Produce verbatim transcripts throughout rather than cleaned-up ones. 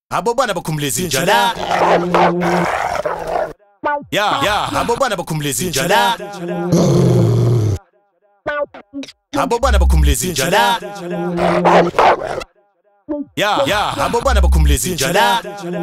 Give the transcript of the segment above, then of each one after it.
abo bana bakhumuleza injala. Ya ya abo bana bakhumuleza injala. Abo bana bakhumuleza injala. Ya ya abo bana bakhumuleza injala.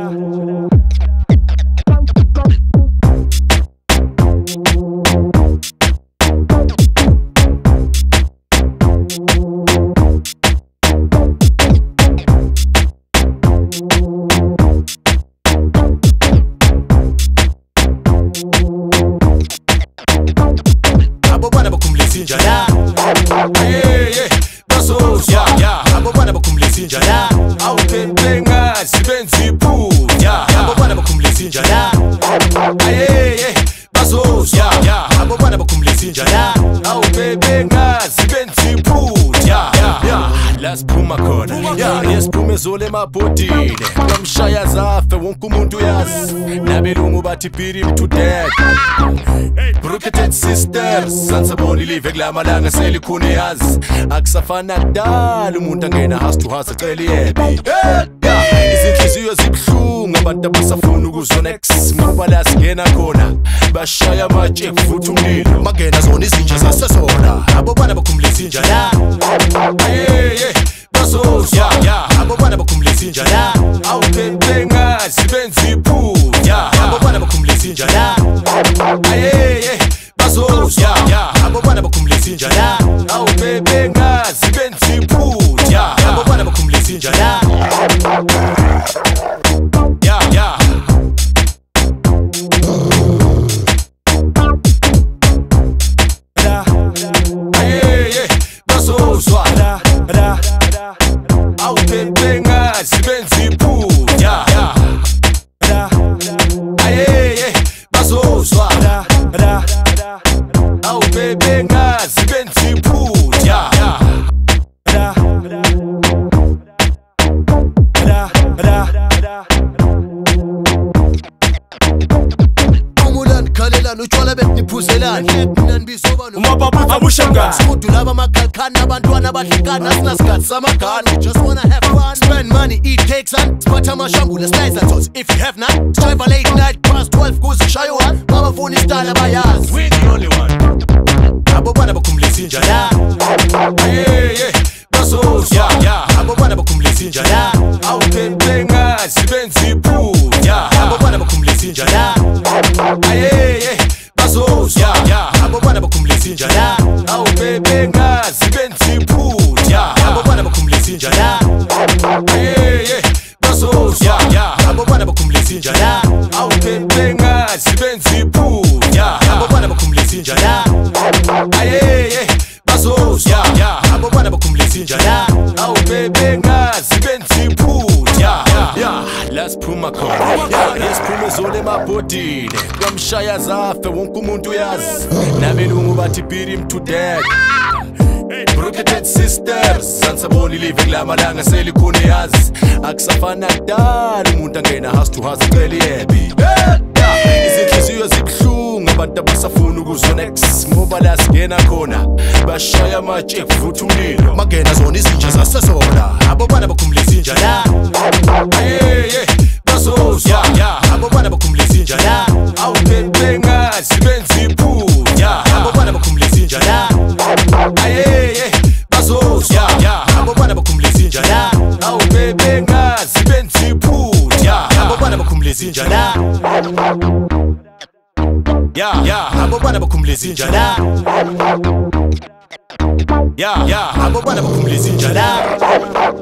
Injala, hey hey, baso ya ya, abo bana bakhumuleza injala. Awuphephenga sibenzi phu ya, abo bana bakhumuleza injala. Hey hey, baso ya ya, abo bana bakhumuleza injala. Awuphephenga sibenzi phu ya ya, lasiphuma khona ya, yesiphume zole emabhodini kamshaya zafe wonke umuntu yazi, nabelungu bathi biri to death. Brooketed sisters, sansaboni live kulamalanga selikhune yazi, akusafana kudala umuntu angena house to house acela yebi. Izinhliziyo zibhlungu abantu abasafuna ukuzona ex, ngoba la singena khona bashaya amatshe kuvutha umlilo, bangena zona izinja zasesona. Abo bana bakhumuleza injala, hey hey, baso ya ya, abo bana bakhumuleza injala. Awuphephenga sibenzi phu ya, abo bana bakhumuleza injala. Hey hey, baso ya ya, abo bana bakhumuleza injala. Awuphephenga sibenzi phu ya, abo bana bakhumuleza injala. Ya ya, hey hey, baso swala. Awuphephenga sibenzi phu ya ya. Hey hey, baso swala. Awuphephenga sibenzi phu ya ya. Khalelana utshwala betniphuzelana nanbisobana umababa abushamgani skudu laba makhalkhana abantwana abahlekana sinasikhathi samagana. Just wanna have fun, spend money, eat cakes and spatha amashambula slice and toss. If you have not, drive a late night past twelve kuze kushaye one, babafuna istyle bayazi, we the only one. Abo bana bakhumuleza injala, hey hey, baso ya ya, abo bana bakhumuleza injala. Awuphephenga sibenzi phu ya, abo bana bakhumuleza injala. Hey hey, baso ya ya, abo bana bakhumuleza injala. Awuphephenga sibenzi phu ya, abo bana bakhumuleza injala. Hey hey, baso ya ya, abo bana bakhumuleza injala. Awuphephenga sibenzi phu ya, abo bana bakhumuleza injala. Hey hey, baso ya ya, abo bana bakhumuleza injala. Awuphephenga sibenzi phu ya ya, lasiphuma khona yesiphume zole emabhodini kamshaya zafe wonke umuntu yazi, nabelungu bathi biri to death. Brooketed sisters, sansaboni live kulamalanga selikhune yazi, akusafana kudala umuntu angena house to house acela yebi. Izinhliziyo zibhlungu abantu abasafuna ukuzona ex, ngoba la singena khona bashaya amatshe kuvutha umlilo, bangena zona izinja zasesona. Abo bana bakhumuleza injala, hey hey, baso ya ya, abo bana bakhumuleza injala. Awuphephenga sibenzi phu ya, abo bana bakhumuleza injala. Hey hey, baso ya ya, abo bana bakhumuleza injala. Awuphephenga sibenzi phu ya, abo bana bakhumuleza injala. Ya ya, abo bana bakhumuleza injala. Ya ya, abo bana bakhumuleza injala.